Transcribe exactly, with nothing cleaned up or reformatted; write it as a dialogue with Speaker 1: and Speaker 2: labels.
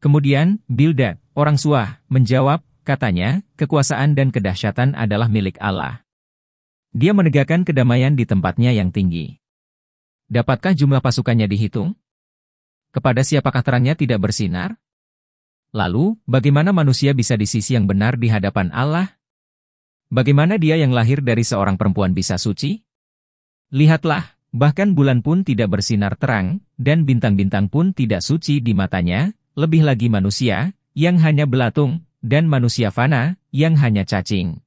Speaker 1: Kemudian, Bildad, orang Suah, menjawab, katanya, kekuasaan dan kedahsyatan adalah milik Allah. Dia menegakkan kedamaian di tempatnya yang tinggi. Dapatkah jumlah pasukannya dihitung? Kepada siapakah terangnya tidak bersinar? Lalu, bagaimana manusia bisa di sisi yang benar di hadapan Allah? Bagaimana dia yang lahir dari seorang perempuan bisa suci? Lihatlah, bahkan bulan pun tidak bersinar terang, dan bintang-bintang pun tidak suci di matanya, lebih lagi manusia, yang hanya belatung, dan manusia fana, yang hanya cacing.